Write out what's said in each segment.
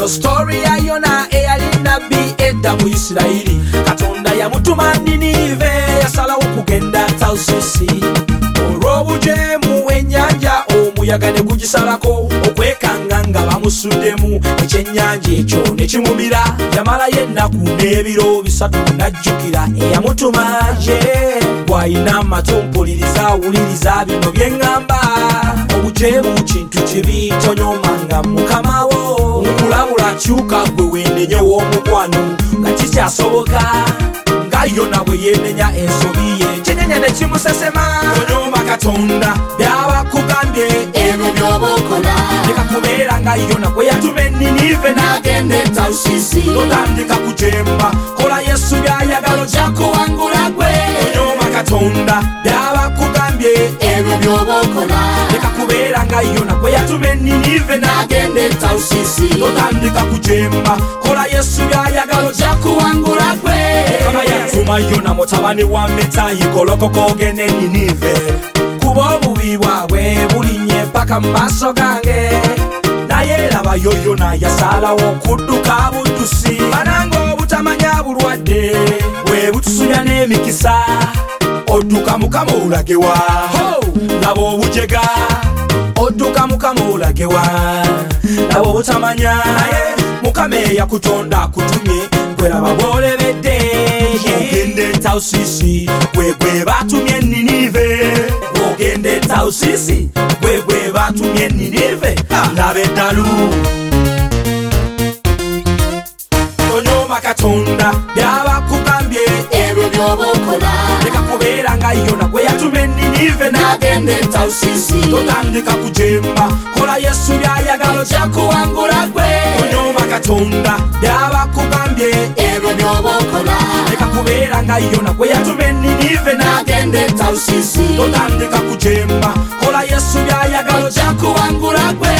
story ya Yona eyali nabbi edda mu Isirayiri. Katonda yamutuma Ninive yasalawo kugenda Tarsisi. Olw'obujeemu ennyanja omuyaga ne gugisalako okwekanga nga bamusuddemu. Ekyennyanja ekyo ne kimumira. Yamalayo ennaku n'ebiro bisatu n'ajjukira eyamutuma ye. Bw'alina amatu mpuliriza awuliriza bino bye ŋŋamba. Obujeemu kintu kibi tonyomanga mukama wo. Nkulabula kyuka gwe weenenya w'omukwano nga kikyasoboka nga Yona bwe yeenenya ensobi ye. Ekyennyanja ne kimusesema. Tonyoma Katonda byaba kugambye ebyo by'oba okola. Leka kubeera nga Yona bwe yatuma Ninive n'agenda e Tarsisi. Totandika kujeemba, kola Yesu by'ayagala ojja kuwangula gwe. Tonyoma Katonda byaba kugambye ebyo by'oba okola. Leka kubeera nga Yona bwe yatuma Ninive n'agenda e Tarsisi. Totandika kujeemba, kola Yesu by'ayagala ojja kuwangula gwe. Mukama yatuma Yona mutabani wa Amittai golokoka ogende e Ninive. Kuba obubi bwabwe bulinye paka mu maaso gange. Naye laba yo Yona yasalawo okudduka buddusi. Bananga obutamanya bulwadde bwe butusunya n'emikisa. Odduka Mukama olagewa. Laba obujega odduka Mukama olagewa. Laba obutamanya naye Mukama eyakutonda akutumye. Gwe laba bw'olebedde ogende e Tarsisi. Gwe batumye Ninive. Ogende e Tarsisi. Gwe batumye Ninive. Laba eddalu. Tonyoma Katonda byaba kugambye ebyo by'oba okola. Leka kubeera nga Yona gwe yatuma Ninive n'agenda e Tarsisi. Totandika kujeemba, kola Yesu by'ayagala ojja kuwangula gwe. Tonyoma Katonda byaba kugambye ebyo by'oba okola. Leka kubeera nga Yona gwe yatuma Ninive n'agenda e Tarsisi. Totandika kujeemba, kola Yesu by'ayagala ojja kuwangula gwe.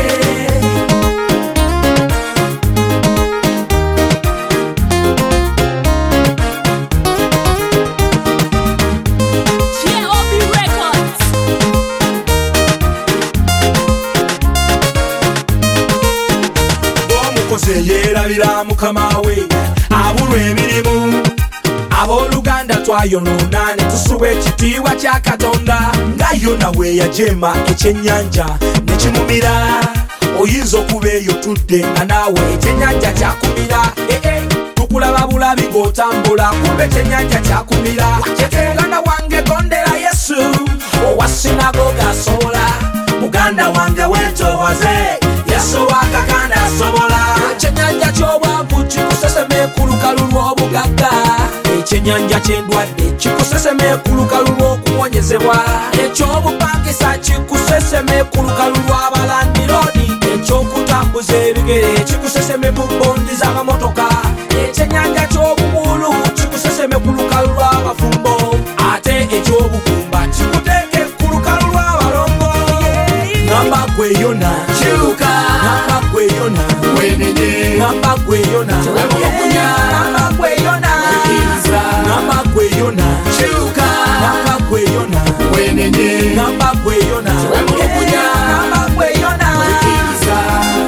Yerabira Mukama we abulwa emirimu. Abooluganda twayonoona ne tusuba ekitiibwa kya Katonda. Nga Yona bwe yajeema ekyennyanja ne kimumira. Oyinza okuba eyo tudde nga naawe ekyennyanja kyakumira. Tukulaba bulabi ng'otambula kuba ekyennyanja kyakumira. Muganda wange gondera Yesu owa sinagoga asobola. Muganda wange weetowaze Yesu wakakanda asobola. Ekyennyanja ky'obwavu kikuseseme ku lukalu lw'obugagga. Ekyennyanja ky'endwadde kikuseseme ku lukalu lw'okuwonyezebwa. Eky'obupangisa kikuseseme ku lukalu lw'abalandiroodi. Eky'okutambuza ebigere kikuseseme mu bondi z'amamotoka. Ekyennyanja ky'obuwulu kikuseseme ku lukalu lw'abafumbo. Ate eky'obukumba kikuteeke ku lukalu lw'abalongo. Ngamba gwe Yona kyuka. Ngamba gwe Yona wenenye. Ngamba gwe Yona wemukunya. Ngamba gwe Yona wikiriza. Ngamba gwe Yona kyuka. Ngamba gwe Yona wenenye. Ngamba gwe Yona wemukunya. Ngamba gwe Yona wikiriza.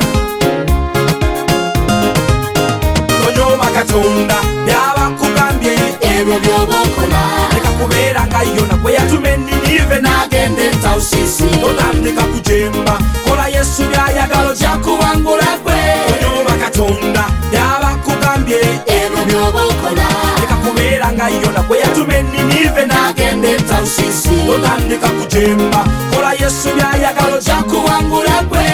Tonyoma Katonda byaba kugambye ebyo by'oba okola. Leka kubeera nga Yona gwe yatuma Ninive n'agenda e Tarsisi. Totandika kujeemba, kola Yesu by'ayagala ojja kuwangula gwe. Tonyoma Katonda byaba kugambye ebyo by'oba okola. Leka kubeera nga Yona gwe yatuma Ninive n'agenda e Tarsisi. Totandika kujeemba, kola Yesu by'ayagala ojja kuwangula gwe.